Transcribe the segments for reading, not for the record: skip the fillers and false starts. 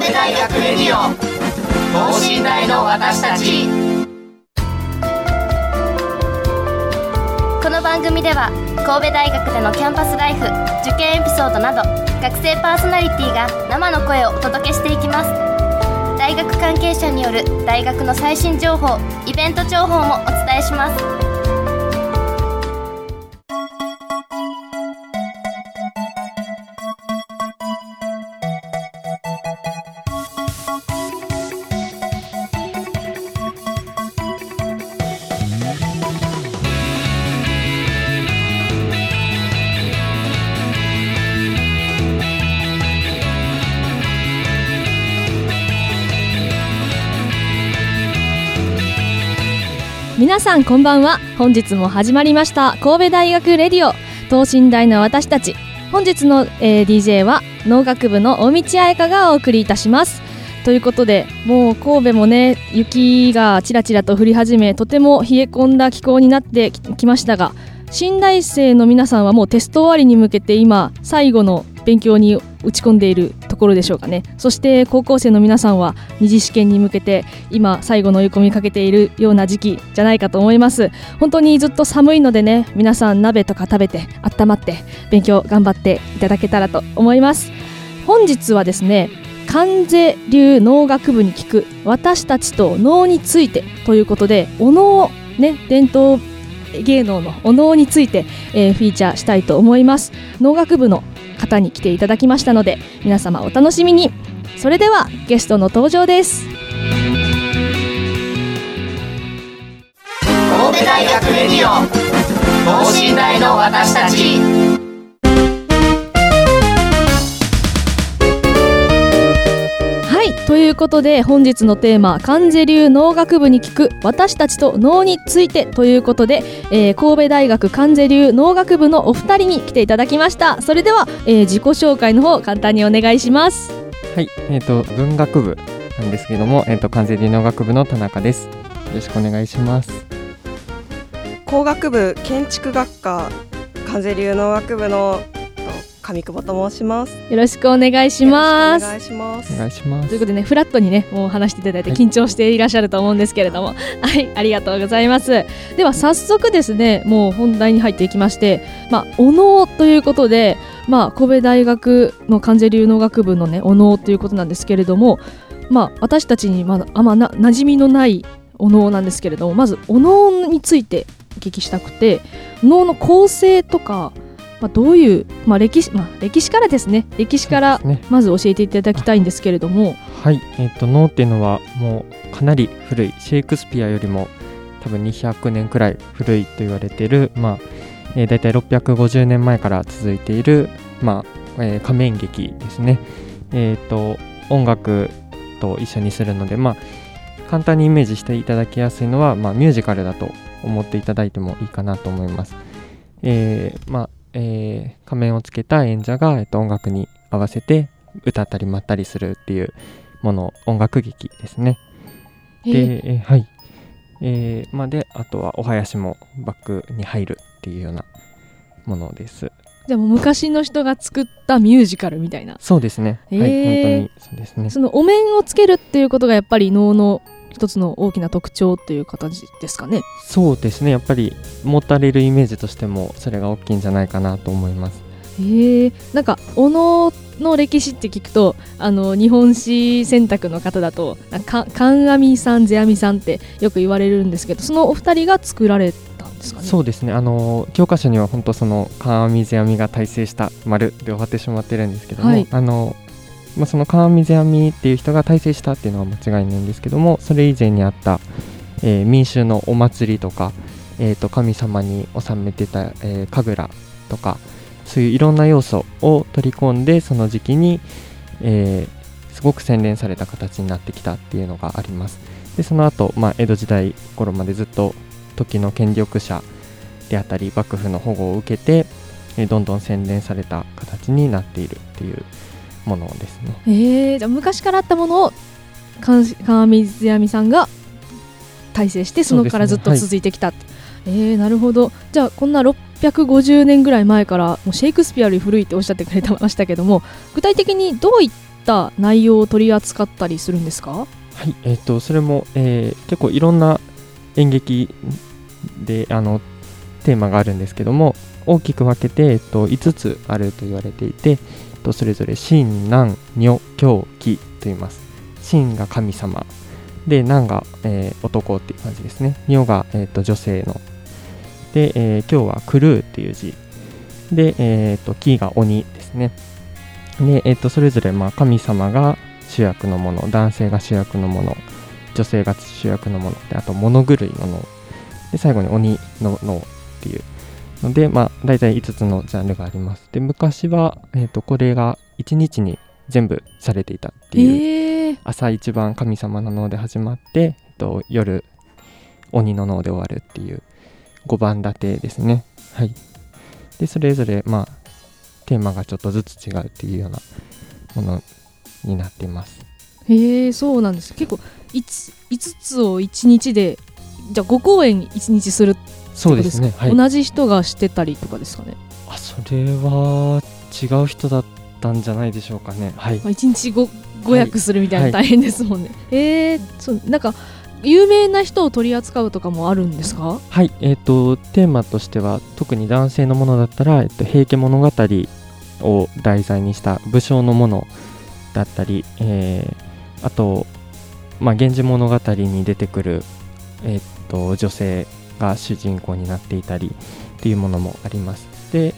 神戸大学レディオ等身大の私たち。 この番組では神戸大学でのキャンパスライフ、受験エピソードなど学生パーソナリティが生の声をお届けしていきます。大学関係者による大学の最新情報、イベント情報もお伝えします。 皆さんこんばんは。本日も始まりました神戸大学レディオ等身大の私たち。本日の、DJ は農学部の大道彩香がお送りいたします。ということで、もう神戸もね、雪がちらちらと降り始め、とても冷え込んだ気候になってきましたが、新大生の皆さんはもうテスト終わりに向けて今最後の勉強に打ち込んでいるところでしょうかね。そして高校生の皆さんは二次試験に向けて今最後の追い込みかけているような時期じゃないかと思います。本当にずっと寒いのでね、皆さん鍋とか食べて温まって勉強頑張っていただけたらと思います。本日はですね、関西流農学部に聞く私たちと農についてということで、お農ね、伝統芸能のお能について、フィーチャーしたいと思います。農学部の方に来ていただきましたので、皆様お楽しみに。それではゲストの登場です。 神戸大学レディオ等身大の私たち。 ということで、本日のテーマ、関西流農学部に聞く私たちと農についてということで、神戸大学関西流農学部のお二人に来ていただきました。それでは、自己紹介の方簡単にお願いします。 はい、文学部なんですけども、関西流農学部の田中です。よろしくお願いします。 工学部建築学科関西流農学部の上久保と申します。 よろしくお願いします。 お願いします。 お願いします。 ということでね、フラットにね、もう話していただいて緊張していらっしゃると思うんですけれども、はい、ありがとうございます。では早速ですね、もう本題に入っていきまして、お能ということで、神戸大学の関西流農学部のね、お能ということなんですけれども、私たちにあんま馴染みのないお能なんですけれども、まずお能についてお聞きしたくて、能の構成とかどういう、歴史からですね、歴史からまず教えていただきたいんですけれども。 はい、能っていうのはもうかなり古い、シェイクスピアよりも多分200年くらい古いと言われている、だいたい650年前から続いている、仮面劇ですね。音楽と一緒にするので、簡単にイメージしていただきやすいのは、ミュージカルだと思っていただいてもいいかなと思います。仮面をつけた演者が、音楽に合わせて歌ったり舞ったりするっていうもの、音楽劇ですね。で、はい。で、あとはお囃子もバックに入るっていうようなものです。 じゃあもう昔の人が作ったミュージカルみたいな。 そうですね。はい、本当にそうですね。 そのお面をつけるっていうことがやっぱり能の一つの大きな特徴という形ですかね。 そうですね、やっぱり持たれるイメージとしてもそれが大きいんじゃないかなと思います。 なんかお能の歴史って聞くと、日本史選択の方だと観阿弥さん、世阿弥さんってよく言われるんですけど、そのお二人が作られたんですかね。 そうですね、教科書には本当その観阿弥、世阿弥が大成した丸で終わってしまってるんですけども、はい、その観阿弥、世阿弥っていう人が大成したっていうのは間違いないんですけども、それ以前にあった、民衆のお祭りとか、神様に納めてた、神楽とか、そういういろんな要素を取り込んで、その時期に、すごく洗練された形になってきたっていうのがあります。でその後、江戸時代頃までずっと時の権力者であったり幕府の保護を受けて、どんどん洗練された形になっているっていうものですね。 じゃあ昔からあったものを観阿弥、世阿弥さんが大成して、そのからずっと続いてきたって、なるほど。じゃあこんな650年ぐらい前からもうシェイクスピアより古いっておっしゃってくれてましたけども、具体的にどういっった内容を取り扱ったりするんですか？ はい、それも、結構いろんな演劇でテーマがあるんですけども、大きく分けて、5つあると言われていて、それぞれ神男女狂気と言います。神が神様で、男が、男っていう感じですね。女が、女性ので、狂は狂うっていう字で、気が鬼ですね。で、それぞれ、神様が主役のもの、男性が主役のもの、女性が主役のもので、あと物狂いの脳で、最後に鬼の脳っていうので、大体5つのジャンルがあります。で、昔は、これが1日に全部されていたっていう、朝一番神様の脳で始まって、夜鬼の脳で終わるっていう5番立てですね。はい。で、それぞれテーマがちょっとずつ違うっていうようなものになっています。 へえ、そうなんです。結構 5つを1日で、じゃあ5公演1日するってことですか？ そうですね、はい。 同じ人がしてたりとかですかね？ それは違う人だったんじゃないでしょうかね。はい。 1日 5役するみたいな大変ですもんね。そうなんか有名な人を取り扱うとかもあるんですか？ はい、テーマとしては特に男性のものだったら、平家物語を題材にした武将のものだったり、あと、源氏物語に出てくる、女性が主人公になっていたりっていうものもあります。で、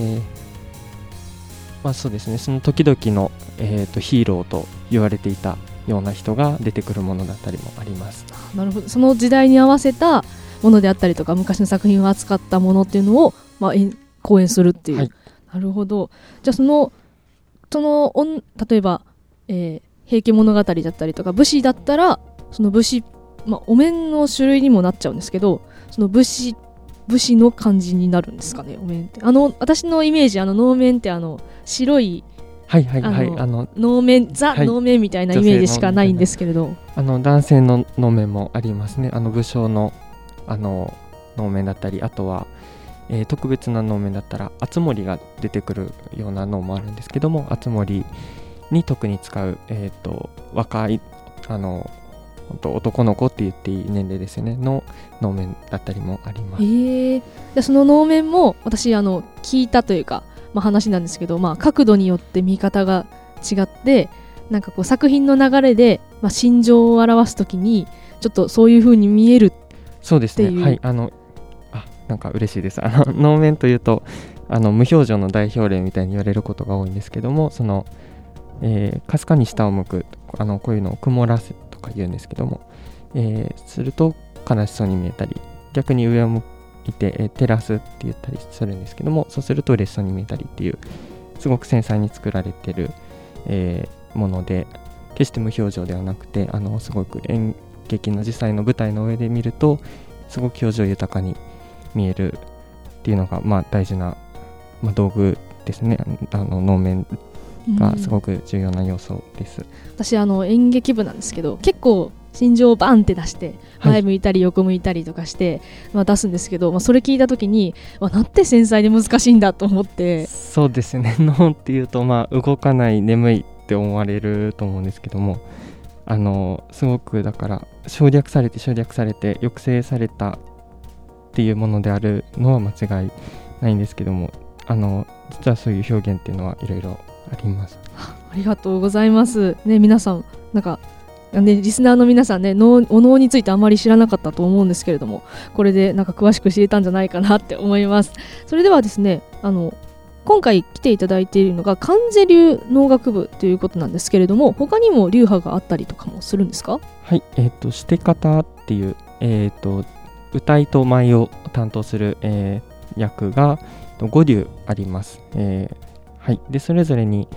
そうですね、その時々の、ヒーローと言われていたような人が出てくるものだったりもあります。 なるほど。その時代に合わせたものであったりとか、昔の作品を扱ったものっていうのを、講演するっていう、はい、なるほど。じゃあ例えば、平家物語だったりとか武士だったら、その武士、お面の種類にもなっちゃうんですけど、その武士の感じになるんですかね、お面って。私のイメージ、能面って白い、能面、能面みたいなイメージしかないんですけれど、 男性の能面もありますね。武将の能面だったり、あとは、特別な能面だったら敦盛が出てくるような能もあるんですけども、敦盛に特に使う、若い男の子って言っていい年齢ですよねの能面だったりもあります。 でその能面も私聞いたというか、話なんですけど、角度によって見方が違って、なんかこう作品の流れで、心情を表すときにちょっとそういう風に見えるっていう。 そうですね、はい。なんか嬉しいです。能面というと無表情の代表例みたいに言われることが多いんですけども、かすかに下を向く、こういうのを曇らせとか言うんですけども、すると悲しそうに見えたり、逆に上を向いて、照らすって言ったりするんですけども、そうすると嬉しそうに見えたりっていう、すごく繊細に作られてる、もので、決して無表情ではなくて、すごく演劇の実際の舞台の上で見るとすごく表情豊かに見えるっていうのが、大事な、道具ですね。能面がすごく重要な要素です。 私演劇部なんですけど、結構心情をバンって出して前向いたり横向いたりとかして、出すんですけど、それ聞いた時になんて繊細で難しいんだと思って。 そうですね、脳っていうと動かない、眠いって思われると思うんですけども、すごくだから省略されて抑制されたっていうものであるのは間違いないんですけども、実はそういう表現っていうのはいろいろあります。 ありがとうございますね。皆さんリスナーの皆さんね、お能についてあまり知らなかったと思うんですけれども、これで詳しく知れたんじゃないかなって思います。それではですね、今回来ていただいているのが観世流能楽部ということなんですけれども、他にも流派があったりとかもするんですか？ はい、して方っていう、歌いと舞を担当する、役が5流あります。はい、でそれぞれに、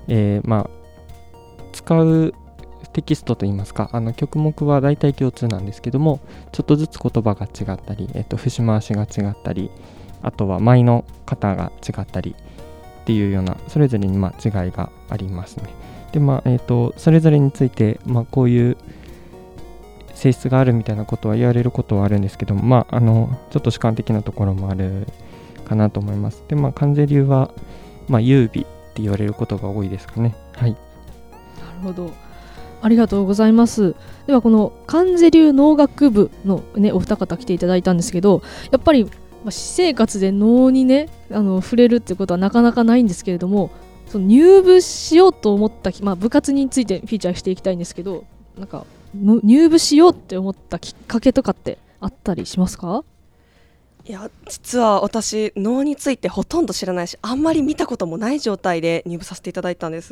使うテキストといいますか、曲目は大体共通なんですけども、ちょっとずつ言葉が違ったり、節回しが違ったり、あとは舞の型が違ったりっていうような、それぞれに違いがありますね。でそれぞれについて、こういう性質があるみたいなことは言われることはあるんですけども、ちょっと主観的なところもあるかなと思います。で観世流は、優美って言われることが多いですかね。はい。 ほど、ありがとうございます。ではこの関税流農学部の、ね、お二方来ていただいたんですけど、やっぱり私生活で農にね触れるってことはなかなかないんですけれども、その入部しようと思った、部活についてフィーチャーしていきたいんですけど、なんか入部しようって思ったきっかけとかってあったりしますか？ いや実は私能についてほとんど知らないし、あんまり見たこともない状態で入部させていただいたんです。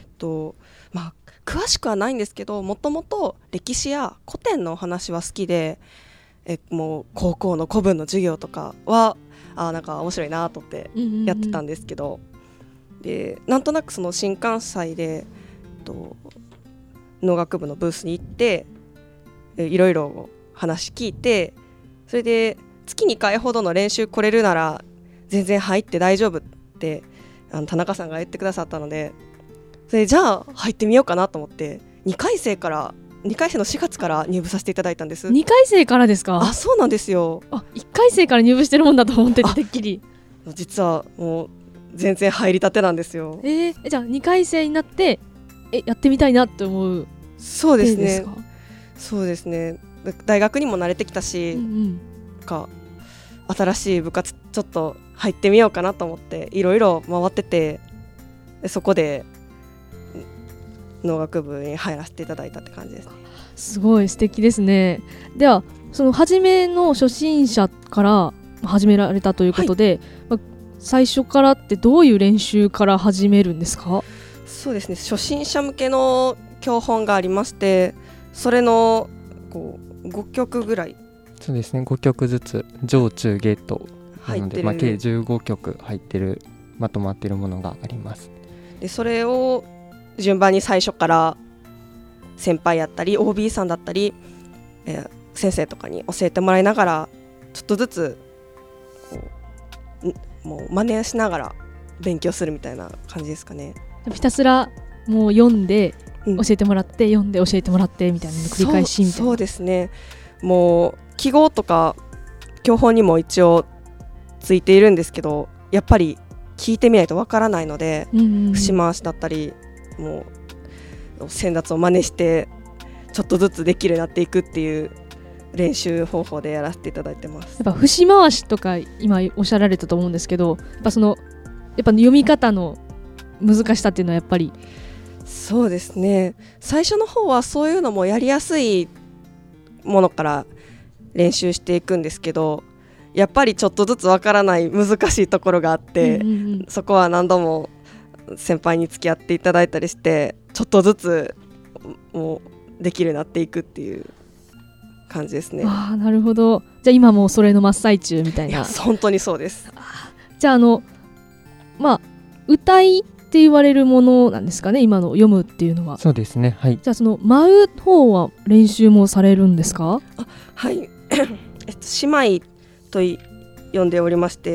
詳しくはないんですけど、もともと歴史や古典のお話は好きで、もう高校の古文の授業とかはなんか面白いなと思ってやってたんですけど、でなんとなくその新幹線で農学部のブースに行っていろいろ話聞いて、それで月2回ほどの練習来れるなら全然入って大丈夫って田中さんが言ってくださったので、それじゃあ入ってみようかなと思って2回生の4月から入部させていただいたんです。 2回生からですか？ そうなんですよ。 1回生から入部してるもんだと思ってて、てっきり実はもう全然入りたてなんですよ。 じゃあ2回生になってやってみたいなって思う？ そうですね。そうですね。大学にも慣れてきたし、新しい部活ちょっと入ってみようかなと思っていろいろ回ってて、そこで農学部に入らせていただいたって感じですね。 すごい素敵ですね。ではその初めの初心者から始められたということで、最初からってどういう練習から始めるんですか？ そうですね、初心者向けの教本がありまして、それの5曲ぐらい、 そうですね、5曲ずつ上中下となので、 入ってる、 計15曲入ってるまとまってるものがあります。 でそれを順番に最初から先輩やったり OB さんだったり、先生とかに教えてもらいながらちょっとずつもう真似しながら勉強するみたいな感じですかね。 ひたすらもう読んで教えてもらって、読んで教えてもらってみたいなの繰り返しみたいな。 そうですね。もう記号とか教本にも一応ついているんですけど、やっぱり聞いてみないとわからないので、節回しだったりもう先達を真似してちょっとずつできるようになっていくっていう練習方法でやらせていただいてます。 やっぱ節回しとか今おっしゃられたと思うんですけど、やっぱ読み方の難しさっていうのはやっぱり。 そうですね、最初の方はそういうのもやりやすいものから練習していくんですけど、やっぱりちょっとずつわからない難しいところがあって、そこは何度も先輩に付き合っていただいたりして、ちょっとずつもうできるようになっていくっていう感じですね。 なるほど。じゃあ今もうそれの真っ最中みたいな。 いや本当にそうです。 じゃあ歌いって言われるものなんですかね、今の読むっていうのは。 そうですね、はい。 じゃあその舞う方は練習もされるんですか？ はい姉妹と呼んでおりまして、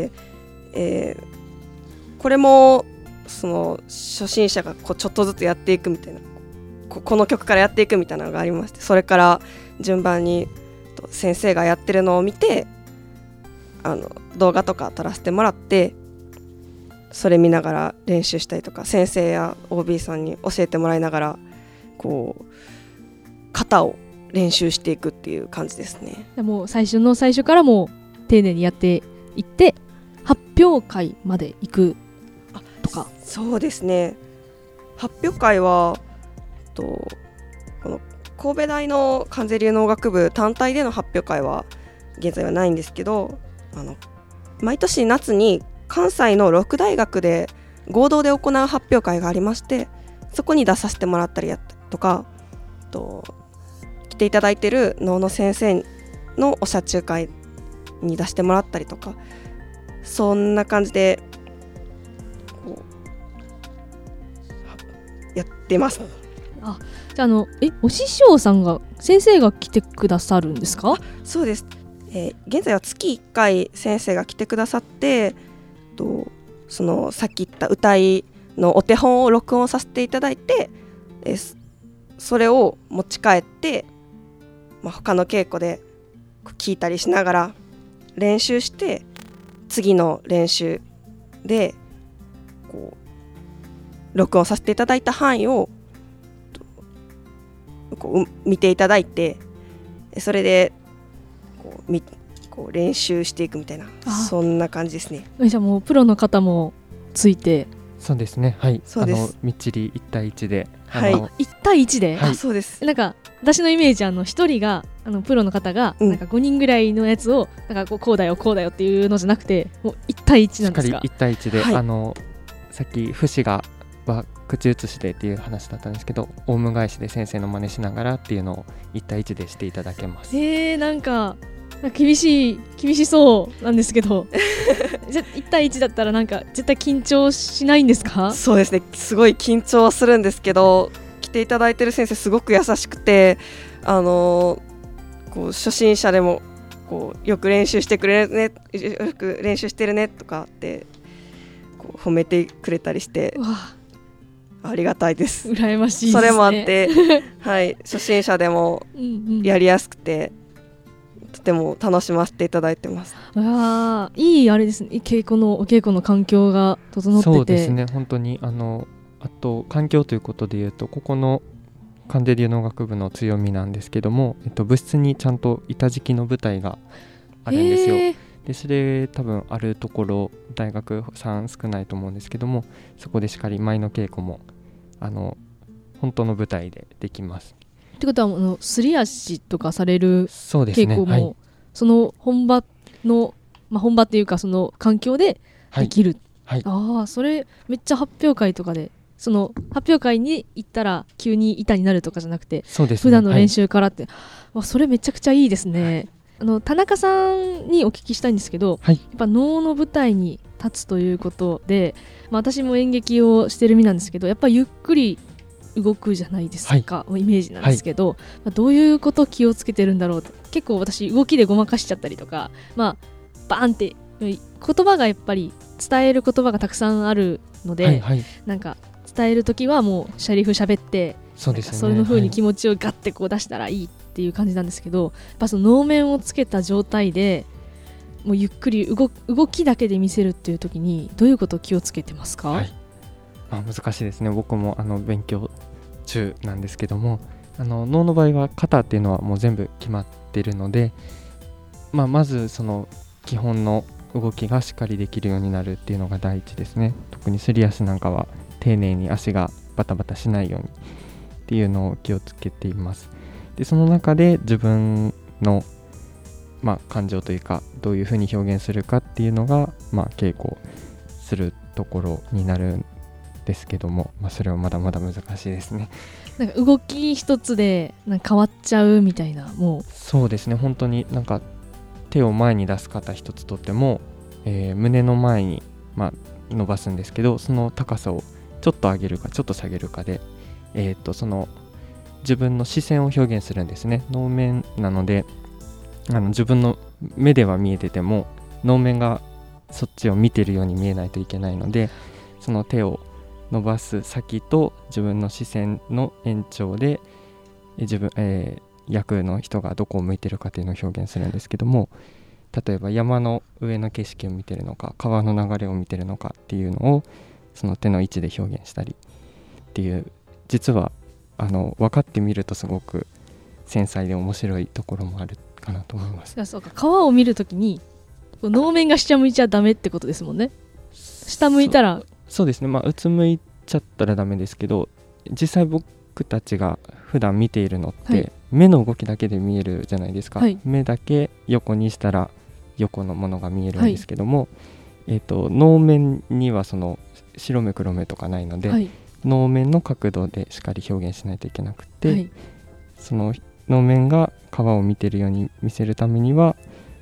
これもその初心者がちょっとずつやっていくみたいな、この曲からやっていくみたいなのがありまして、それから順番に先生がやってるのを見て動画とか撮らせてもらって、それ見ながら練習したりとか、先生や OB さんに教えてもらいながら型を練習していくっていう感じですね。 もう最初からもう丁寧にやっていって発表会まで行くとか。 そうですね、発表会はこの神戸大の関税流農学部単体での発表会は現在はないんですけど、毎年夏に関西の6大学で合同で行う発表会がありまして、そこに出させてもらったりとか、来ていただいている能の先生のお社中会に出してもらったりとか、そんな感じでやってます。 じゃあお師匠さんが先生が来てくださるんですか？ そうです、現在は月1回先生が来てくださって、そのさっき言った歌いのお手本を録音させていただいて、それを持ち帰って、他の稽古で聞いたりしながら練習して、次の練習で録音させていただいた範囲をこう見ていただいて、それでこう練習していくみたいな、そんな感じですね。 じゃあもうプロの方もついて。 そうですね、はい、 そうです。 みっちり1対1で、 はい、 1対1で、 はい、そうです。 なんか私のイメージ1人がプロの方がなんか5人ぐらいのやつをなんかこうだよこうだよっていうのじゃなくて、もう1対1なんですか？ しっかり1対1で、 はい、 さっき節が口移しでっていう話だったんですけど、オウム返しで先生の真似しながらっていうのを1対1でしていただけます。 なんか厳しそうなんですけどじゃ1対1だったらなんか絶対緊張しないんですか？ そうですね、すごい緊張はするんですけど、来ていただいてる先生すごく優しくて、こう初心者でもこうよく練習してくれるね、よく練習してるねとかってこう褒めてくれたりして、ありがたいです。 羨ましいですね。 それもあってはい、初心者でもやりやすくてとても楽しませていただいてます。 いいあれですね、お稽古の環境が整ってて。 そうですね、本当にあと環境ということでいうと、ここの関西流能楽部の強みなんですけども、部室にちゃんと板敷きの舞台があるんですよ。でそれ多分あるところ大学さん少ないと思うんですけども、そこでしっかり舞の稽古も本当の舞台でできます。 ってことはすり足とかされる稽古も、 はい、 その本場の、本場っていうかその環境でできる、 はいはい、 それめっちゃ発表会とかで、その発表会に行ったら急に板になるとかじゃなくて、 そうですね、 普段の練習からって、それめちゃくちゃいいですね。田中さんにお聞きしたいんですけど、やっぱ能の舞台に立つということで、私も演劇をしてる身なんですけど、やっぱりゆっくり動くじゃないですか、イメージなんですけど、どういうこと気をつけてるんだろうと。結構私動きでごまかしちゃったりとか、バーンって言葉がやっぱり伝える言葉がたくさんあるので、なんか伝えるときはもうセリフ喋って、そういう風に気持ちをガッてこう出したらいいっていう感じなんですけど、やっぱその能面をつけた状態でもうゆっくり動きだけで見せるっていう時にどういうことを気をつけてますか？ 難しいですね。僕も勉強中なんですけども、能の場合は型っていうのはもう全部決まってるので、まずその基本の動きがしっかりできるようになるっていうのが第一ですね。特にすり足なんかは丁寧に足がバタバタしないようにっていうのを気をつけています。でその中で自分の、感情というかどういうふうに表現するかっていうのが、稽古するところになるんですけども、それはまだまだ難しいですね。 なんか動き一つでなんか変わっちゃうみたいな。もうそうですね、本当になんか手を前に出す方一つとっても、胸の前に、伸ばすんですけど、その高さをちょっと上げるかちょっと下げるかで、その自分の視線を表現するんですね。能面なので自分の目では見えてても能面がそっちを見てるように見えないといけないので、その手を伸ばす先と自分の視線の延長で役の人がどこを向いてるかというのを表現するんですけども、例えば山の上の景色を見てるのか川の流れを見てるのかっていうのをその手の位置で表現したりっていう、実は分かってみるとすごく繊細で面白いところもあるかなと思います。 そうか、川を見るときに能面が下向いちゃダメってことですもんね。下向いたらそうですね、うつむいちゃったらダメですけど、実際僕たちが普段見ているのって、目の動きだけで見えるじゃないですか、目だけ横にしたら横のものが見えるんですけども、能面にはその白目黒目とかないので、能面の角度でしっかり表現しないといけなくて、その能面が川を見てるように見せるためには、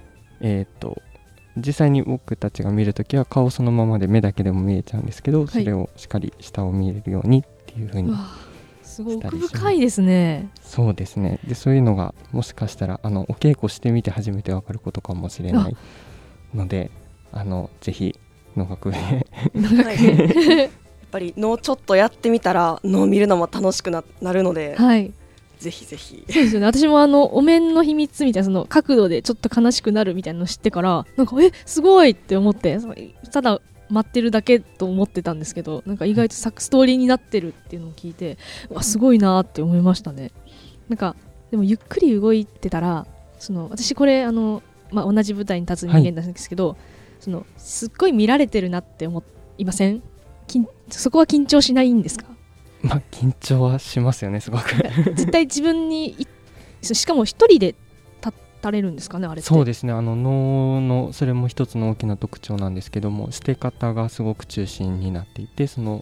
実際に僕たちが見るときは顔そのままで目だけでも見えちゃうんですけど、それをしっかり下を見えるようにっていう風にすごい奥深いですね。 そうですね。でそういうのがもしかしたらお稽古してみて初めて分かることかもしれないので、ぜひ能楽部でやっぱり能ちょっとやってみたら能見るのも楽しく なるので、ぜひぜひ。 そうですよね。私もお面の秘密みたいなその角度でちょっと悲しくなるみたいなの知ってから、なんかすごいって思って、ただ待ってるだけと思ってたんですけど、なんか意外とストーリーになってるっていうのを聞いて、すごいなって思いましたね。 なんかでもゆっくり動いてたら私これ同じ舞台に立つ人間なんですけど、すっごい見られてるなって思いません？そこは緊張しないんですか？ 緊張はしますよね、すごく絶対自分にしかも一人で立たれるんですかね、あれって。 そうですね、能のそれも一つの大きな特徴なんですけども、して方がすごく中心になっていて、も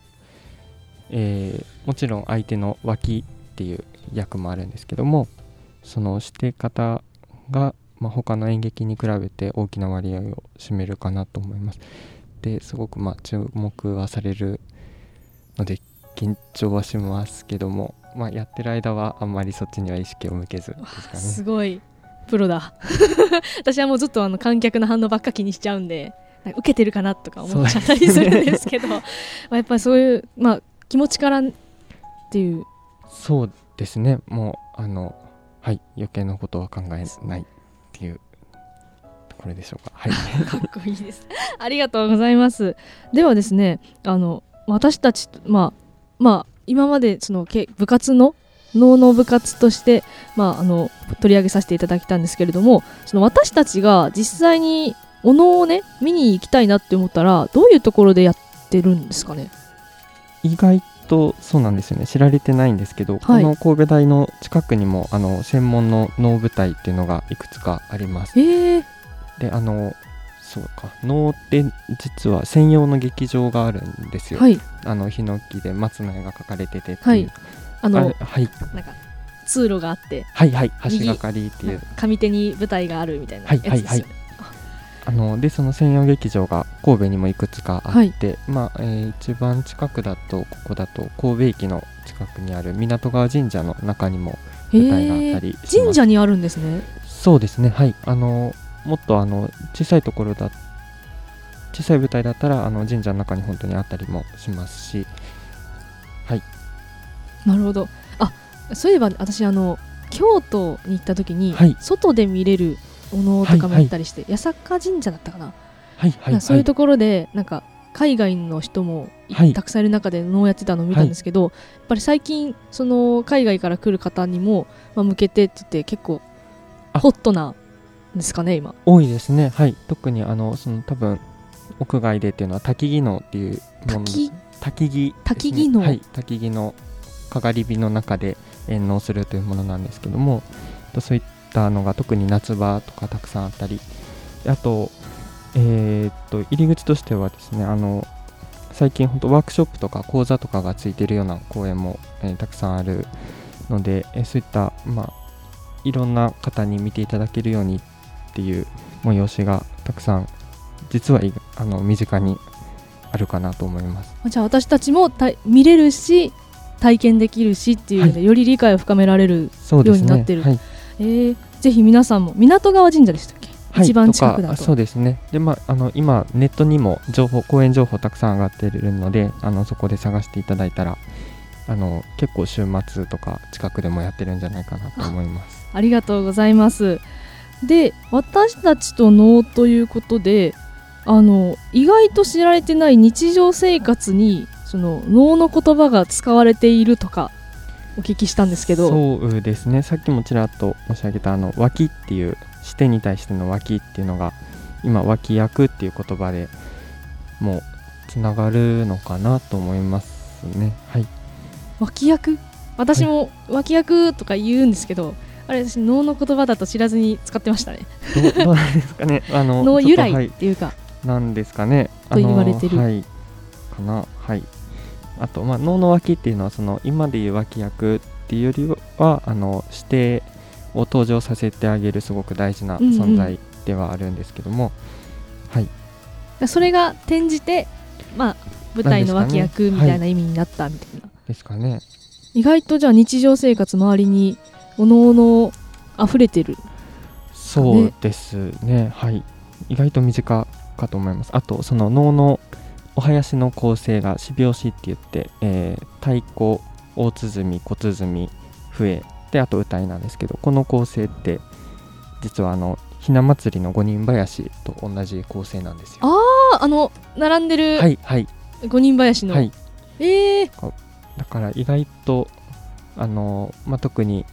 ちろん相手の脇っていう役もあるんですけども、そのして方が、他の演劇に比べて大きな割合を占めるかなと思います。ですごく注目はされるので緊張はしますけども、やってる間はあんまりそっちには意識を向けずですかね。 すごいプロだ私はもうずっと観客の反応ばっか気にしちゃうんで、受けてるかなとか思っちゃったりするんですけどやっぱりそういう、気持ちからっていう。 そうですね、もう余計なことは考えないっていうところでしょうか。はいかっこいいですありがとうございます。ではですね、私たち今まで部活の能の部活として、取り上げさせていただいたんですけれども、私たちが実際にお能をね見に行きたいなって思ったらどういうところでやってるんですかね？ 意外とそうなんですよね、知られてないんですけど、この神戸大の近くにも専門の能舞台っていうのがいくつかあります。でそうか、能って実は専用の劇場があるんですよ。ヒノキで松の絵が描かれててっていう、なんか通路があって橋がかりっていう上手に舞台があるみたいなやつですよね。 でその専用劇場が神戸にもいくつかあって、一番近くだとここだと神戸駅の近くにある港川神社の中にも舞台があったりします。 神社にあるんですね。 そうですね、もっと小さいところ小さい舞台だったら神社の中に本当にあったりもしますし。 なるほど。そういえば私京都に行った時に、外で見れるお能とかもあったりして、八坂神社だったかな、そういうところでなんか海外の人もたくさんいる中で能やってたのを見たんですけど、やっぱり最近海外から来る方にも、向けてって言って結構ホットなんですかね今。 多いですね。特に多分屋外でっていうのは焚き木能っていうもの、焚き木のかがり火の中で演能するというものなんですけども、そういったのが特に夏場とかたくさんあったり、あと入り口としてはですね、最近本当ワークショップとか講座とかがついているような公演も、たくさんあるので、そういったいろんな方に見ていただけるようにっていう催しがたくさん実は身近にあるかなと思います。 じゃあ私たちも見れるし体験できるしっていうので、より理解を深められるようになってる。ぜひ皆さんも港川神社でしたっけ？一番近くだと。 そうですね。で、今ネットにも公演情報たくさん上がっているので、そこで探していただいたら結構週末とか近くでもやってるんじゃないかなと思います。 ありがとうございます。で、私たちと能ということで意外と知られてない日常生活に能の言葉が使われているとかお聞きしたんですけど。 そうですね、さっきもちらっと申し上げた脇っていう視点に対しての脇っていうのが今脇役っていう言葉でもうつながるのかなと思いますね。 脇役、私も脇役とか言うんですけど、あれ私能の言葉だと知らずに使ってましたね。 どうなんですかね。 能由来っていうか、 なんですかねと言われてるかな。あと能の脇っていうのは今でいう脇役っていうよりは指定を登場させてあげるすごく大事な存在ではあるんですけども、 それが転じて舞台の脇役みたいな意味になったみたいなですかね。 意外とじゃあ日常生活周りにおのおの溢れてる、 そうですね。意外と身近かと思います。あと能のお囃子の構成が四拍子って言って、太鼓、大鼓、小鼓、笛で、あと歌いなんですけど、この構成って実はひな祭りの五人囃子と同じ構成なんですよ。 並んでる五人囃子の、 だから意外と特に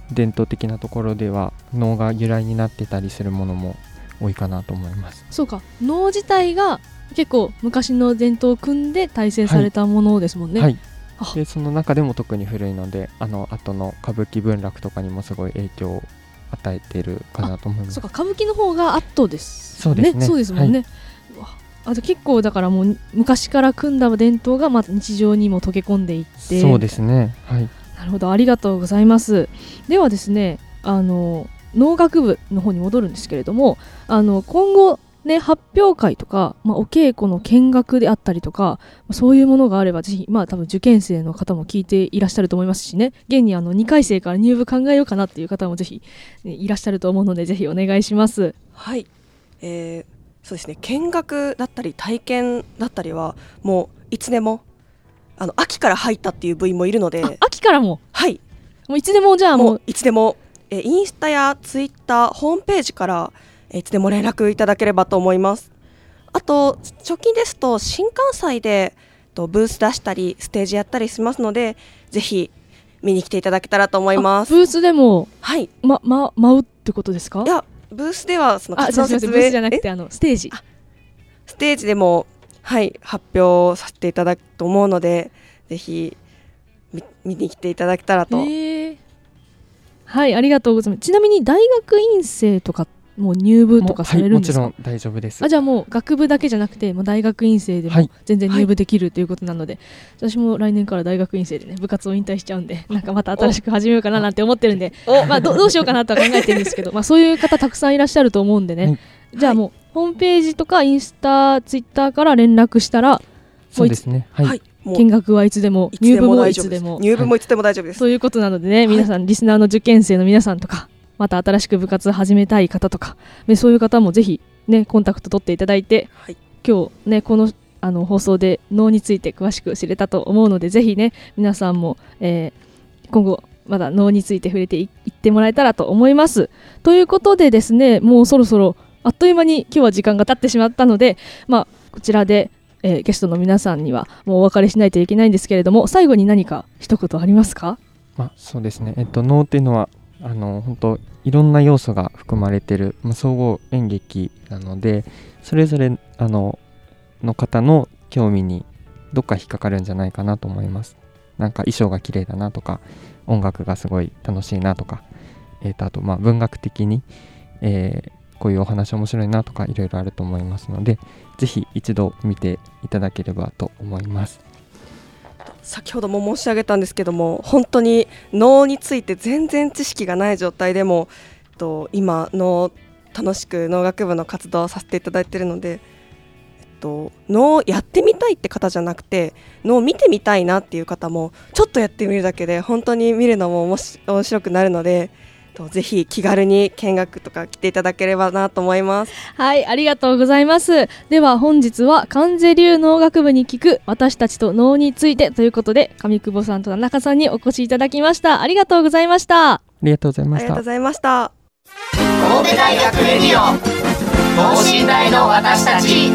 伝統的なところでは能が由来になってたりするものも多いかなと思います。 そうか、能自体が結構昔の伝統を組んで大成されたものですもんね。 はいでその中でも特に古いので後の歌舞伎文楽とかにもすごい影響を与えているかなと思います。 そうか、歌舞伎の方が後ですそうですね。 そうですもんね、あと結構だからもう昔から組んだ伝統がまた日常にも溶け込んでいって。 そうですね、はい、 なるほど、ありがとうございます。ではですね、能楽部の方に戻るんですけれども、今後ね、発表会とか、お稽古の見学であったりとか、そういうものがあればぜひ、多分受験生の方も聞いていらっしゃると思いますしね、現に2回生から入部考えようかなっていう方もぜひ、いらっしゃると思うのでぜひお願いします。 はい、そうですね、見学だったり体験だったりはもういつでも秋から入ったっていう部員もいるので。 秋からも、 はい、 もういつでも、じゃあもういつでも、インスタやツイッター、ホームページからいつでも連絡いただければと思います。あと直近ですと新関西でブース出したりステージやったりしますので、ぜひ見に来ていただけたらと思います。 ブースでも、 はい、 舞うってことですか？ いや、ブースではその活動の説明、 ブースじゃなくてステージでも、はい、発表させていただくと思うので、ぜひ見に来ていただけたらと。 はい、ありがとうございます。ちなみに大学院生とかもう入部とかされるんですか？ もちろん大丈夫です。 じゃあもう学部だけじゃなくて、大学院生でも全然入部できるということなので、私も来年から大学院生でね、部活を引退しちゃうんで、なんかまた新しく始めようかななんて思ってるんで、どうしようかなとは考えてるんですけど、そういう方たくさんいらっしゃると思うんでね、じゃあもうホームページとかインスタ、ツイッターから連絡したら、 そうですね、はい、 見学はいつでも、入部もいつでも、 入部もいつでも大丈夫です。 ということなのでね、皆さん、リスナーの受験生の皆さんとか、また新しく部活始めたい方とか、そういう方もぜひ、コンタクト取っていただいて、今日、この放送で能について詳しく知れたと思うので、ぜひね、皆さんも、今後まだ能について触れていってもらえたらと思います。ということでですね、もうそろそろあっという間に今日は時間が経ってしまったので、こちらで、ゲストの皆さんにはもうお別れしないといけないんですけれども、最後に何か一言ありますか？ そうですね、能っていうのは本当いろんな要素が含まれている、総合演劇なので、それぞれの方の興味にどっか引っかかるんじゃないかなと思います。なんか衣装が綺麗だなとか、音楽がすごい楽しいなとか、あと文学的に、こういうお話面白いなとかいろいろあると思いますので、ぜひ一度見ていただければと思います。 先ほども申し上げたんですけども、本当に能について全然知識がない状態でも、今楽しく能楽部の活動をさせていただいているので、能やってみたいって方じゃなくて、能見てみたいなっていう方もちょっとやってみるだけで本当に見るのも面白くなるので、ぜひ気軽に見学とか来ていただければなと思います。 はい、ありがとうございます。では本日は関西流能楽部に聞く私たちと能についてということで、上久保さんと田中さんにお越しいただきました。ありがとうございました。 ありがとうございました。 ありがとうございました。 神戸大学レディオ、等身大の私たち。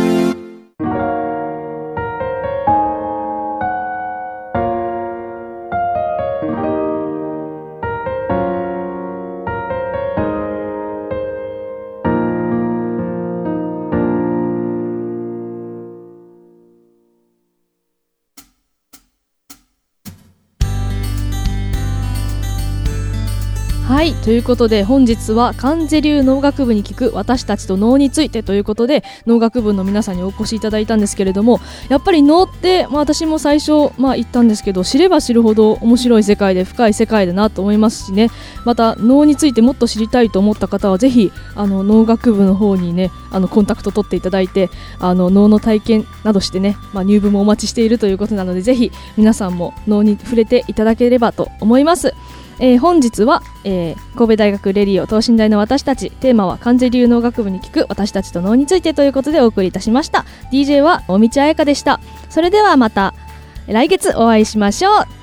はい、ということで本日は関西流能楽部に聞く私たちと能についてということで、能楽部の皆さんにお越しいただいたんですけれども、やっぱり能って、私も最初、言ったんですけど、知れば知るほど面白い世界で深い世界だなと思いますしね、また能についてもっと知りたいと思った方はぜひ能楽部の方にねコンタクト取っていただいて、能の体験などしてね、入部もお待ちしているということなので、ぜひ皆さんも能に触れていただければと思います。本日は、神戸大学レディオ等身大の私たち、テーマは関西流能楽部に聞く私たちと能についてということでお送りいたしました。 DJ は大道彩香でした。それではまた来月お会いしましょう。